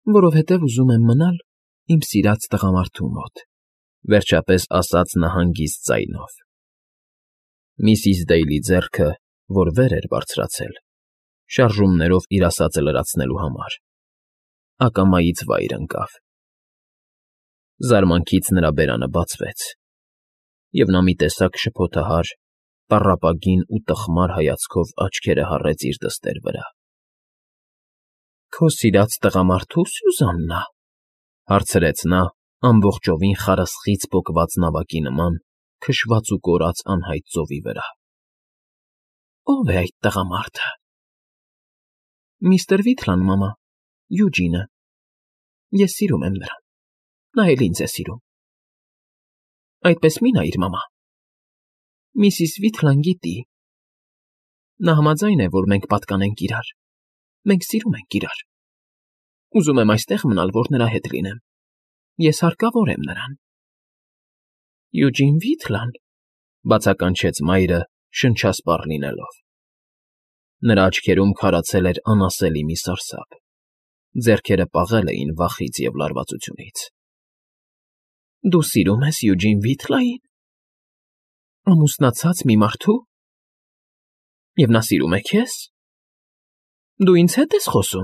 Որովհետև ուզում եմ մնալ իմ սիրած տղամարդու մոտ, վերջապես ասաց նա հանգիստ ձայնով։ Միսիս Դեյլի ձեռքը, որ վեր էր բարձրացել, շարժումներով իր ասածը լրացնելու համար, ակամայից վայր ընկավ։ Զարմանքից նրա բերանը բացվեց, և նա մի տեսակ շփոթահար, տառապագին ու տխմար հայացքով աչքերը հառեց իր դստեր վրա։ ֊ Քո սիրած տղամարդո՞ւ, Սյուզաննա,֊ հարցրեց նա ամբողջովին խարսխից պոկված նավակի նման քշված ու կորացած անհայտ ծովի վրա։ ֊ Ո՞վ է այդ տղամարդը։ ֊ Միստր Վիթլան, մամա, Յուջինը։ Ես սիրում եմ նրան, նա էլ ինձ է սիրում։ ֊ Այդպես մի՛ նայիր, մամա, միսիս Վիթլան գիտի։ Նա համաձայն է, որ մենք պատկանենք իրար, մենք սիրում ենք իրար։ Ուզում եմ այստեղ մնալ, որ նրա հետ լինեմ, ես հարկավոր եմ նրան։ ֊ Յուջին Վիթլան,֊ բացականչեց մայրը, շնչասպառ լինելով։ Նրա աչքերում քարացել էր անասելի մի սարսափ, ձեռքերը պաղել էին վախից և լարվածությունից։ ֊ Դու սիրում ես Յուջին Վիթլային, ամուսնացած մի մարդու, և նա սիրում է քեզ։ Դու ինձ հետ ես խոսում։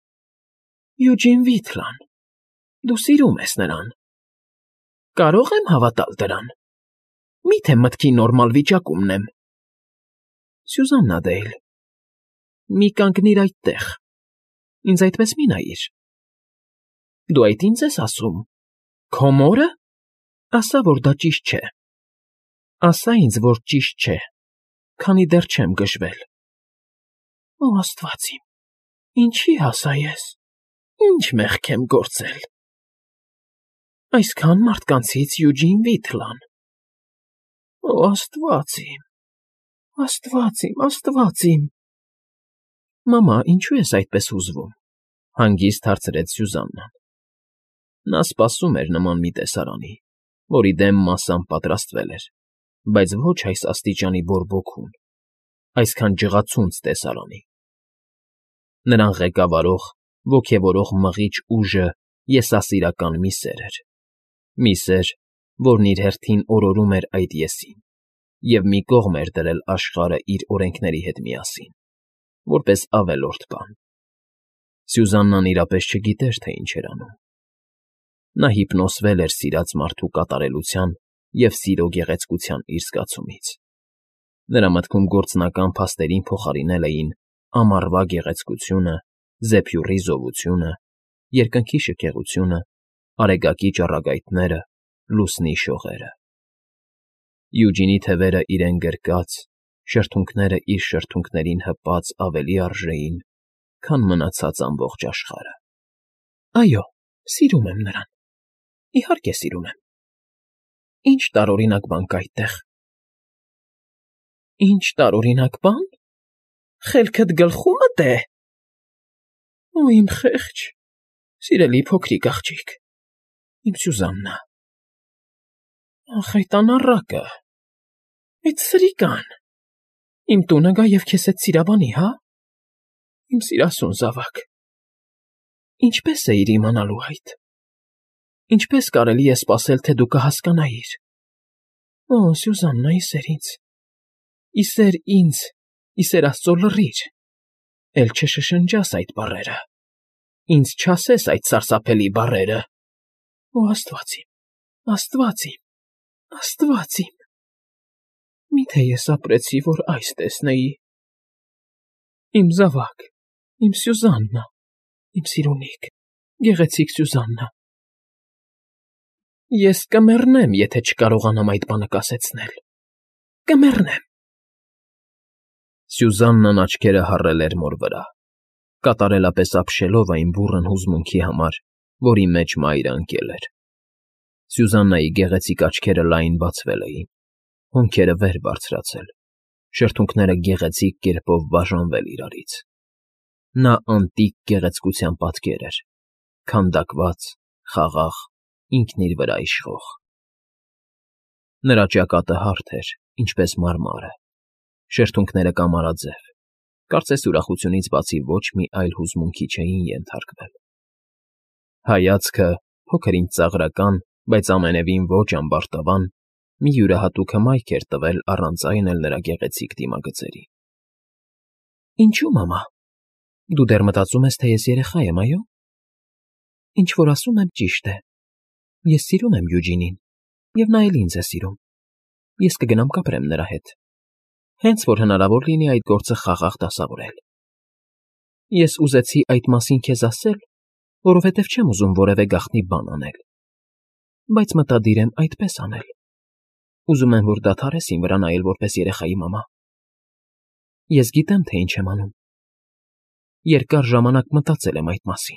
Յուջին Վիթլան, դու սիրում ես նրան։ Կարո՞ղ եմ հավատալ դրան։ Մի՞թե մտքի նորմալ վիճակումն եմ։ Սյուզաննա Դեյլ, մի կանգնիր այդտեղ, ինձ այդպես մի նայիր։ Դու այդ ինձ ես ասում, քո մորը։ Ասա, որ դա ճիշտ չէ։ Ասա ինձ, որ ճիշտ չէ, քանի դեռ չեմ գժվել։ Օ, Աստված իմ, ինչի հասա ես, ինչ մեղք եմ գործել։ Այսքան մարդկանցից Յուջին Վիթլան։ Օ, Աստված իմ, Աստված իմ, Աստված իմ։ Մամա, ինչու ես այդպես հուզվում,֊ հանգիստ հարցրեց Սյուզաննան։ Նա սպասում էր նման մի տեսարանի, որի դեմ մասամբ պատրաստվել էր, բայց ոչ այս աստիճանի բորբոքուն, այսքան ջղացունց տեսարանի։ Նրան ղեկավարող, ոգևորող մղիչ ուժը եսասիրական մի սեր էր, մի սեր, որն իր հերթին օրորում էր այդ եսին և մի կողմ էր դրել աշխարհը իր օրենքների հետ միասին, որպես ավելորդ բան։ Սյուզաննան իրապես չգիտեր, թե ինչ էր անում։ Նա հիպնոսվել էր սիրած մարդու կատարելության և սիրո գեղեցկության իր զգացումից։ Նրա մտքում գործնական փաստերին փոխարինել էին ամառվա գեղեցկությունը, զեփյուռի զովությունը, երկնքի շքեղությունը, արեգակի ճառագայթները, լուսնի շողերը։ Յուջինի թևերը իրեն գրկած, շրթունքները իր շրթունքներին հպած ավելի արժեին, քան մնացած ամբողջ աշխարհը։ Այո, սիրում եմ նրան, իհարկե սիրում եմ։ Ինչ տարօրինակ բան կա այդտեղ։ Ինչ տարօրինակ բան։ Խելքդ գլխումդ է։ Օ, իմ խեղճ, սիրելի փոքրիկ աղջիկ, իմ Սյուզաննա։ Ախ, այդ անառակը, այդ սրիկան, իմ տունը գա և քեզ հետ սիրաբանի, հա՞։ Իմ սիրասուն զավակ, ինչպե՞ս էիր իմանալու այդ։ Ինչպե՞ս կարելի է սպասել, թե դու կհասկանայիր։ Օ, Սյուզաննա, իսեր Աստծո լռիր, էլ չշշնջաս այդ բառերը, ինձ չասես այդ սարսափելի բառերը։ Օ, Աստված իմ, Աստված իմ, Աստված իմ, միթե ես ապրեցի, որ այս տեսնեի։ Իմ զավակ, իմ Սյուզաննա, իմ սիրունիկ, գեղեցիկ Սյուզաննա։ Ես կմեռնեմ, եթե չկարողանամ այդ բանը կասեցնել, կմեռնեմ։ Սյուզաննան աչքերը հառել էր մոր վրա, կատարելապես ապշելով այն բուռն հուզմունքի համար, որի մեջ մայրը ընկել էր։ Սյուզաննայի գեղեցիկ աչքերը լայն բացվել էին, հոնքերը վեր բարձրացել, շրթունքները գեղեցիկ կերպով բաժանվել իրարից։ Նա անտիկ գեղեցկության պատկեր էր, քանդակված, խաղաղ, ինքն իր վրա իշխող։ Նրա ճակատը հարթ էր, ինչպես մարմարը, շրթունքները կամարաձև, կարծես ուրախությունից բացի ոչ մի այլ հուզմունքի չէին ենթարկվել։ Հայացքը փոքր ինչ ծաղրական, բայց ամենևին ոչ ամբարտավան, մի յուրահատուկ հմայք էր տվել առանց այն էլ նրա գեղեցիկ դիմագծերի։ Ինչու, մամա, դու դեռ մտածում ես, թե ես երեխա եմ, այո։ Ինչ որ ասում եմ ճիշտ է։ Ես սիրում եմ Յուջինին, և նա էլ ինձ է սիրում։ Ես կգնամ կապրեմ նրա հետ, հենց որ հնարավոր լինի այդ գործը խաղաղ դասավորել։ Ես ուզեցի այդ մասին քեզ ասել, որովհետև չեմ ուզում որևէ գաղտնի բան անել, բայց մտադիր եմ այդպես անել։ Ուզում եմ, որ դադարես իմ վրա նայել որպես երեխայի մամա։ Ես գիտեմ, թե ինչ եմ անում։ Երկար ժամանակ մտածել եմ այդ մասին։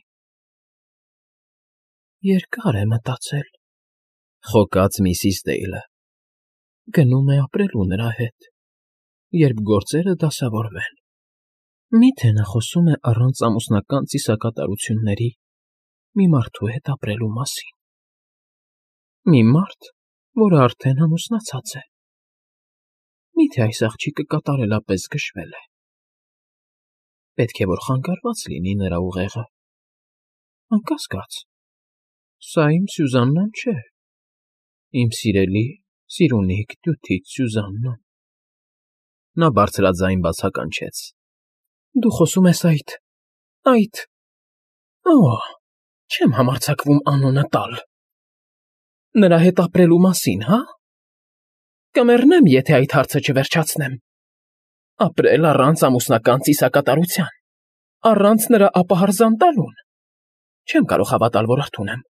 Երկար է մտածել, խոկաց միսիս Դեյլը։ Գնում է ապրելու նրա հետ, երբ գործերը դասավորվեն։ Մի՞թե նա խոսում է առանց ամուսնական ծիսակատարությունների մի մարդու հետ ապրելու մասին։ Մի մարդ, որը արդեն ամուսնացած է։ Մի՞թե այս աղջիկը կատարելապես գժվել է։ Պետք է որ խանգարված լինի նրա ուղեղը։ Անկասկած, սա իմ Սյուզաննան չէ։ Իմ սիրելի, սիրունիկ տյութիչ Սյուզաննան։ Նա բարձրաձայն բացականչեց. Դու խոսում ես այդ… Օ, չեմ համարձակվում անունը տալ։ Նրա հետ ապրելու մասին, հա։ Կմեռնեմ, եթե այդ հարցը չվերջացնեմ։ Ապրել առանց ամուսնական ծիսակատարության, առանց նրա ապահարզան տալուն։ Չեմ կարող հավատալ, որ արթուն եմ։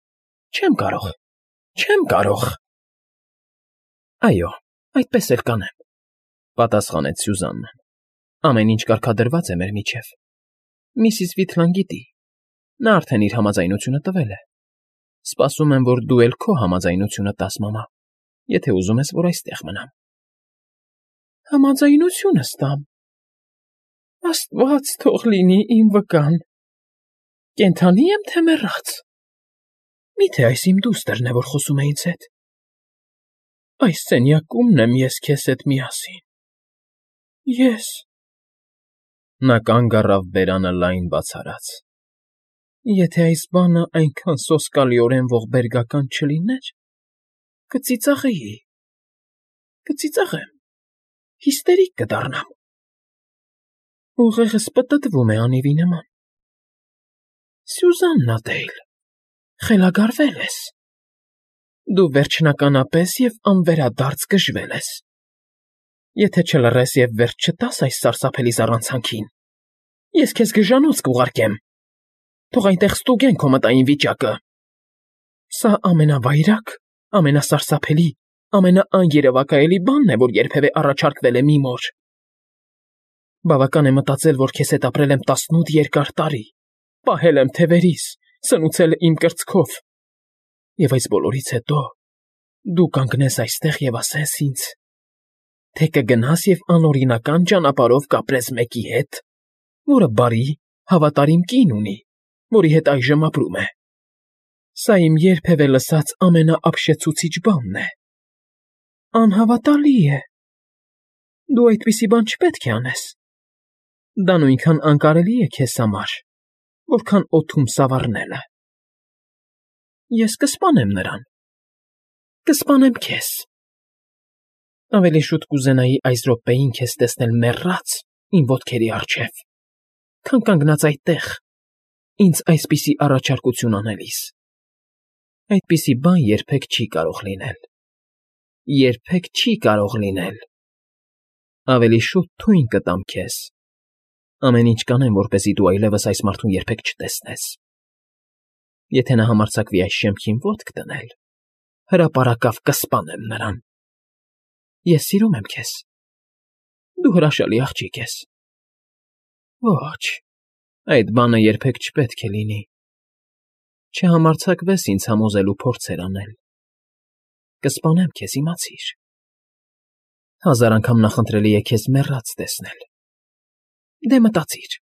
Չեմ կարող։ Այո, այդպես էլ կանեմ, պատասխանեց Սյուզաննան։ Ամեն ինչ կարգադրված է մեր միջև։ Միսիս Վիթլան գիտի։ Նա արդեն իր համաձայնությունը տվել է։ Սպասում եմ, որ դու էլ քո համաձայնությունը տաս, մամա, եթե ուզում ես, որ այստեղ մնամ։ Համաձայնությունս տամ։ Աստված թող լինի իմ վկան։ Կենդանի եմ, թե մեռած։ Մի՞թե այս իմ դուստրն է, որ խոսում է ինձ հետ։ Այս սենյակումն եմ ես քեզ հետ միասին։ Ես… Նա կանգ առավ բերանը լայն բացարած։ Եթե այս բանը այնքան սոսկալիորեն ողբերգական չլիներ, կծիծաղեի։ Կծիծաղեմ, հիստերիկ կդառնամ։ Ուղեղս պտտվում է անիվի նման։ Սյուզաննա Դեյլ, խելագարվել ես։ Դու վերջնականապես և անվերադարձ գժվել ես։ Եթե չլռես և վերջ չտաս այս սարսափելի զառանցանքին, ես քեզ գժանոց կուղարկեմ։ Թող այնտեղ ստուգեն քո մտային վիճակը։ Սա ամենավայրակ, ամենասարսափելի, ամենաաներևակայելի բանն է, որ երբևէ առաջարկվել է մի մոր։ Բավական է մտածել, որ քեզ հետ ապրել եմ 18 երկար տարի, պահել եմ թևերիս, սնուցել իմ կրծքով, և այս բոլորից հետո դու կանգնես այստեղ և ասես ինձ, թե կգնաս և անօրինական ճանապարհով կապրես մեկի հետ, որը բարի, հավատարիմ կին ունի, որի հետ այժմ ապրում է։ Սա իմ երբևէ լսած ամենաապշեցուցիչ բանն է։ Անհավատալի է։ Դու այդպիսի բան չպետք է անես։ Դա նույնքան անկարելի է քեզ համար, որքան օդում սավառնելը։ Ես կսպանեմ նրան։ Կսպանեմ քեզ։ Ավելի շուտ կուզենայի այս րոպեին քեզ տեսնել մեռած իմ ոտքերի առջև, քան կանգնած այդտեղ, ինձ այսպիսի առաջարկություն անելիս։ Այդպիսի բան երբեք չի կարող լինել։ Երբեք չի կարող լինել։ Ավելի շուտ թույն կտամ քեզ։ Ամեն ինչ կանեմ, որպեսզի դու այլևս այս մարդուն երբեք չտեսնես։ Եթե նա համարձակվի այս շեմքին ոտք դնել, հրապարակավ կսպանեմ նրան։ Ես սիրում եմ քեզ։ Դու հրաշալի աղջիկ ես։ Ոչ, այդ բանը երբեք չպետք է լինի։ Չհամարձակվես ինձ համոզելու փորձեր անել։ Կսպանեմ քեզ, իմացիր։ 1000 անգամ նախընտրելի է քեզ մեռած տեսնել։ Դե մտածիր։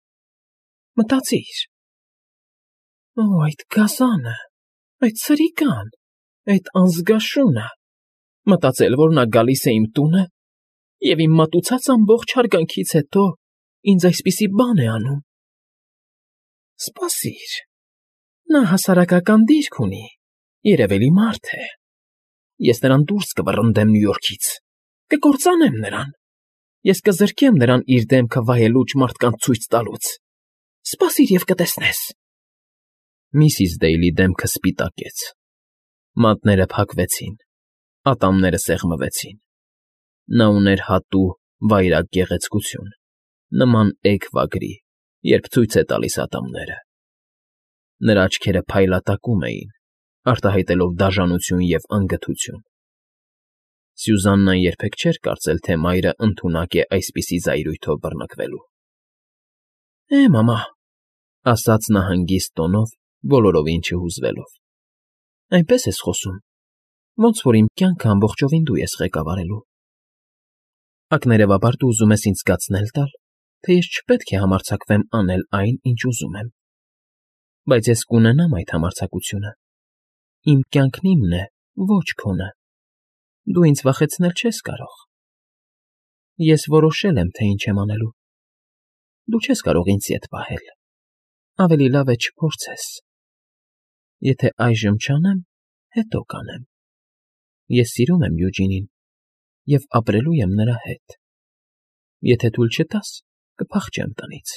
Օ, այդ գազանը, այդ սրիկան, այդ անզգաշունը, մտածել, որ նա գալիս է իմ տունը և իմ մատուցած ամբողջ հարգանքից հետո ինձ այսպիսի բան է անում։ Սպասիր, Նա հասարակական դիրք ունի, երևելի մարդ է։ Ես նրան դուրս կվռնդեմ Նյու Յորքից, կկործանեմ նրան։ Ես կզրկեմ նրան իր դեմքը վայելուչ մարդկանց ցույց տալուց։ Սպասիր և կտեսնես։ Միսիս Դեյլի դեմքը սպիտակեց։ Մատները փակվեցին, ատամները սեղմվեցին։ Նա ուներ հատու, վայրագ գեղեցկություն, նման էգ վագրի, երբ ցույց է տալիս ատամները։ Նրա աչքերը փայլատակում էին, արտահայտելով դաժանություն և անգթություն։ Սյուզաննան երբեք չէր կարծել, թե մայրը ընդունակ է այսպիսի զայրույթով բռնկվելու։ Մամա, ասաց նա հանգիստ տոնով, բոլորովին չհուզվելով։ Այնպես ես խոսում, ոնց որ իմ կյանքը ամբողջովին դու ես ղեկավարելու։ Ակներևաբար դու ուզում ես ինձ զգացնել տալ, թե ես չպետք է համարձակվեմ անել այն, ինչ ուզում եմ։ Բայց ես կունենամ այդ համարձակությունը։ Իմ կյանքն իմն է, ոչ քոնը։ Դու ինձ վախեցնել չես կարող։ Ես որոշել եմ, թե ինչ եմ անելու։ Դու չես կարող ինձ ետ պահել։ Ավելի լավ է չփորձես։ Եթե այժմ չանեմ, հետո կանեմ։ Ես սիրում եմ Յուջինին և ապրելու եմ նրա հետ։ Եթե թույլ չտաս, կփախչեմ տնից։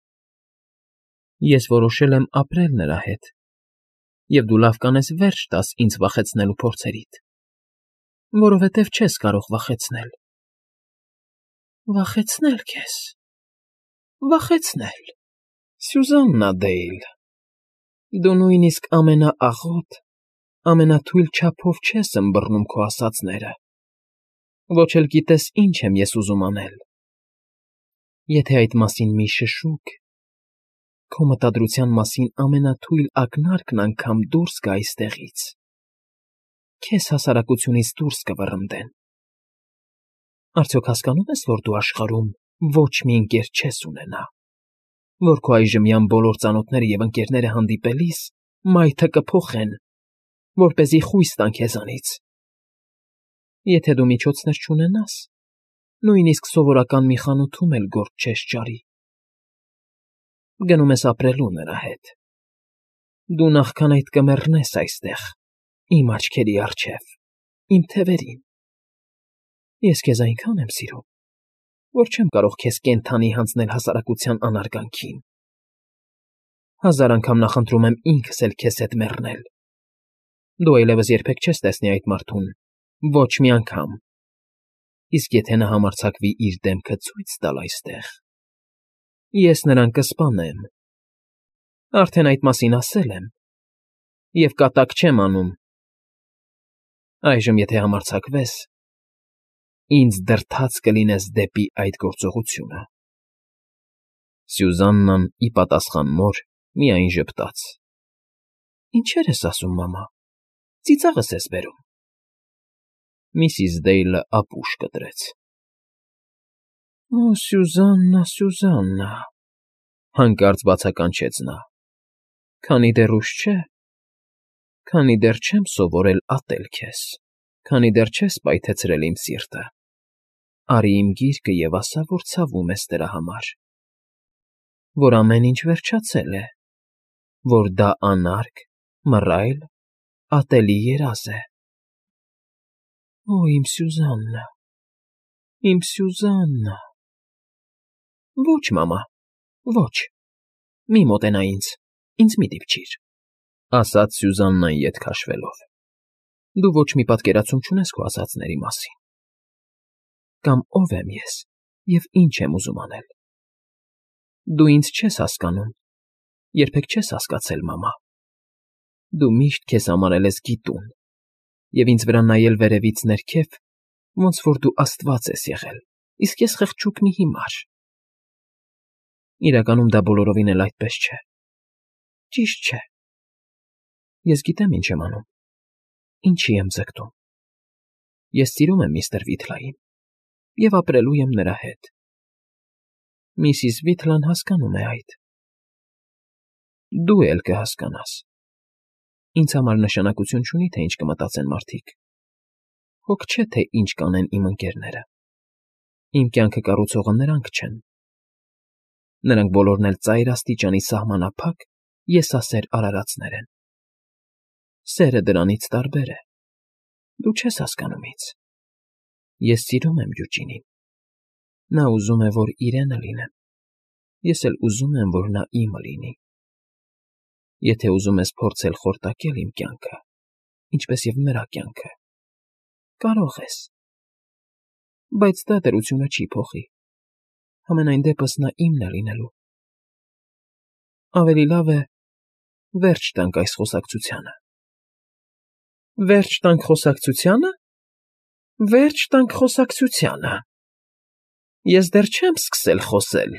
Ես որոշել եմ ապրել նրա հետ, և դու լավ կանես վերջ տաս ինձ վախեցնելու փորձերիդ, որովհետև չես կարող վախեցնել։ Վախեցնել քեզ։ Վախեցնել։ Սյուզաննա Դեյլ, դու նույնիսկ ամենաաղոտ, ամենաթույլ չափով չես ըմբռնում քո ասածները, ոչ էլ գիտես ինչ եմ ես ուզում անել։ Եթե այդ մասին մի շշուկ, քո մտադրության մասին ամենաթույլ ակնարկն անգամ դուրս գա այստեղից, քեզ հասարակությունից դուրս կվռնդեն։ Արդյոք հասկանում ես, որ դու աշխարհում ոչ մի ընկեր չես ունենա, որ քո այժմյան բոլոր ծանոթները և ընկերները հանդիպելիս մայթը կփոխեն, որպեսզի խույս տան քեզանից։ Եթե դու միջոցներ չունենաս, նույնիսկ սովորական մի խանութում էլ գործ չես ճարի։ Գնում ես ապրելու նրա հետ։ Դու նախքան այդ կմեռնես այստեղ, իմ աչքերի առջև, իմ թևերին։ Ես քեզ այնքան եմ սիրում, որ չեմ կարող քեզ կենդանի հանձնել հասարակության անարգանքին։ 1000 անգամ նախընտրում եմ ինքս էլ քեզ հետ մեռնել։ Դու այլևս երբեք չես տեսնի այդ մարդուն, ոչ մի անգամ։ Իսկ եթե նա համարձակվի իր դեմքը ցույց տալ այստեղ, ես նրան կսպանեմ։ Արդեն այդ մասին ասել եմ, և կատակ չեմ անում։ Այժմ եթե համարձակվես, ինձ դրդած կլինես դեպի այդ գործողությունը։ Սյուզաննան, ի պատասխան մոր, միայն ժպտաց։ Ինչեր ես ասում, մամա, ծիծաղս ես բերում։ Միսիս Դեյլը ապուշ կտրեց։ Սյուզաննա, Սյուզաննա, հանկարծ բացականչեց նա, քանի դեռ ուշ չէ, քանի դեռ չեմ սովորել ատել քեզ, քանի դեռ չես պայթեցրել իմ սիրտը, արի իմ գիրկը և ասա, որ ցավում ես դրա համար, որ ամեն ինչ վերջացել է, որ դա անարգ, մռայլ, ատելի երազ է։ Իմ Սյուզաննա, իմ Սյուզաննա։ Ոչ, մամա, ոչ, մի մոտենա ինձ մի դիպչիր, ասաց Սյուզաննան ետ քաշվելով։ Դու ոչ մի պատկերացում չունես քո ասածների մասին։ Կամ ով եմ ես և ինչ եմ ուզում անել։ Դու ինձ չես հասկանում, երբեք չես հասկացել, մամա։ Դու միշտ քեզ համարել ես գիտուն և ինձ վրա նայել վերևից ներքև, ոնց որ դու աստված ես եղել, իսկ ես խղճուկ մի հիմար։ Իրականում դա բոլորովին էլ այդպես չէ։ Ճիշտ չէ։ Ես գիտեմ ինչ եմ անում, ինչի եմ ձգտում։ Ես սիրում եմ միստր Վիթլային և ապրելու եմ նրա հետ։ Միսիս Վիթլան հասկանում է այդ։ Դու էլ կհասկանաս։ Ինձ համար նշանակություն չունի, թե ինչ կմտածեն մարդիկ։ Հոգ չէ, թե ինչ կանեն իմ ընկերները։ Իմ կյանքը կառուցողը նրանք չեն։ Նրանք բոլորն էլ ծայր աստիճանի սահմանափակ եսասեր արարածներ են։ Սերը դրանից տարբեր է։ Դու չես հասկանում ինձ։ Ես սիրում եմ Յուջինին։ Նա ուզում է, որ իրենը լինեմ։ Ես էլ ուզում եմ, որ նա իմը լինի։ Եթե ուզում ես փորձել խորտակել իմ կյանքը, ինչպես և նրա կյանքը, կարող ես։ Բայց դա դրությունը չի փոխի։ Համենայն դեպս նա իմն է լինելու։ Ավելի լավ է վերջ տանք այս խոսակցությանը։ Վերջ տանք խոսակցությա՞նը։ Վերջ տանք խոսակցությանը։ Ես դեռ չեմ սկսել խոսել։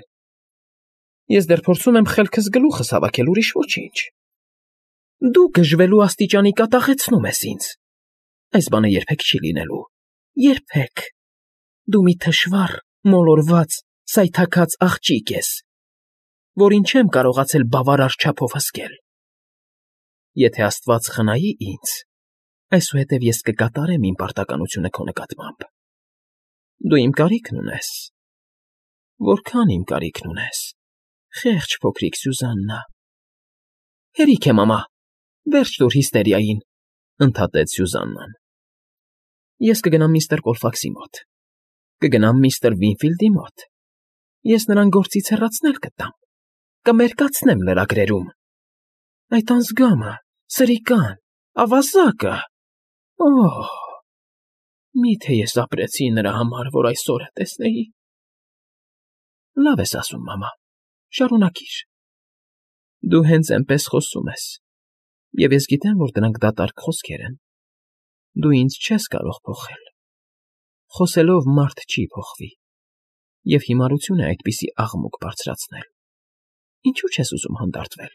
Ես դեռ փորձում եմ խելքս գլուխս հավաքել, ուրիշ ոչինչ։ Դու գժվելու աստիճանի կատաղեցնում ես ինձ։ Այս բանը երբեք չի լինելու։ Երբեք։ Դու մի թշվառ, մոլորված, սայթաքած աղջիկ ես, որին չեմ կարողացել բավարար չափով հսկել։ Եթե Աստված խնայի ինձ, այսուհետև ես կկատարեմ իմ պարտականությունը քո նկատմամբ։ Դու իմ կարիքն ունես։ Որքան իմ կարիքն ունես, խեղճ փոքրիկ Սյուզաննա։ Հերիք է, մամա, վերջ տուր հիստերիային, ընդհատեց Սյուզաննան։ Ես կգնամ միստր Կոլֆաքսի մոտ։ Կգնամ միստր Վինֆիլդի մոտ։ Ես նրան գործից հեռացնել կտամ։ Կմերկացնեմ լրագրերում։ Այդ անզգամը, սրիկան, ավազակը։ Օհ, միթե ես ապրեցի նրա համար, որ այս օրը տեսնեի։ Լավ ես ասում, մամա, շարունակիր։ Դու հենց այնպես խոսում ես, և ես գիտեմ, որ դրանք դատարկ խոսքեր են։ Դու ինձ չես կարող փոխել։ Խոսելով մարդ չի փոխվի, և հիմարություն է այդպիսի աղմուկ բարձրացնել։ Ինչու չես ուզում հանդարտվել։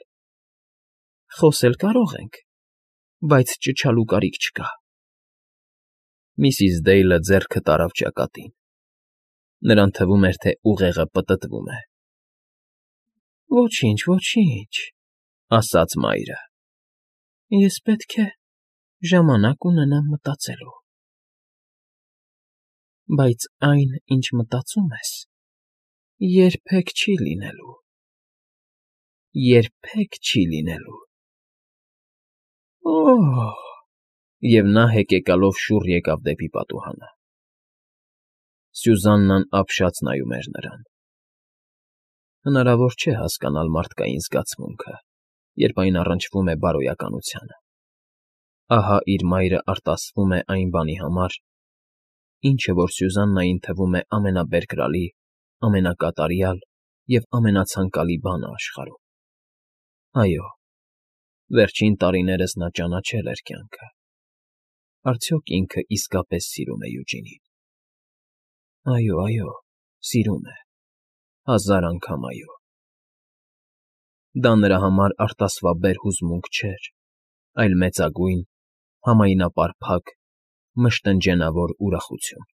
Խոսել կարող ենք, բայց ճչալու կարիք չկա։ Միսիս Դեյլը ձեռքը տարավ ճակատին։ Նրան թվում էր, թե ուղեղը պտտվում է։ Ոչինչ, ոչինչ, ասաց մայրը։ Ես պետք է ժամանակ ունենամ մտածելու։ Բայց այն, ինչ մտածում ես, երբեք չի լինելու։ Երբեք չի լինելու։ Օհ, և նա հեկեկալով շուռ եկավ դեպի պատուհանը։ Սյուզաննան ապշած նայում էր նրան։ Հնարավոր չէ հասկանալ մարդկային զգացմունքը, երբ այն առնչվում է բարոյականությանը։ Ահա իր մայրը արտասվում է այն բանի համար, ինչը որ Սյուզաննային թվում է ամենաբերկրալի, ամենակատարյալ և ամենացանկալի բանը աշխարհում։ Այո, վերջին տարիներս նա ճանաչել էր կյանքը։ Արդյոք ինքը իսկապես սիրում է Յուջինին։ Այո, սիրում է, 1000 անգամ այո։ Դա նրա համար արտասվաբեր հուզմունք չէր, այլ մեծագույն, համայնապարփակ, մշտնջենավոր ուրախություն։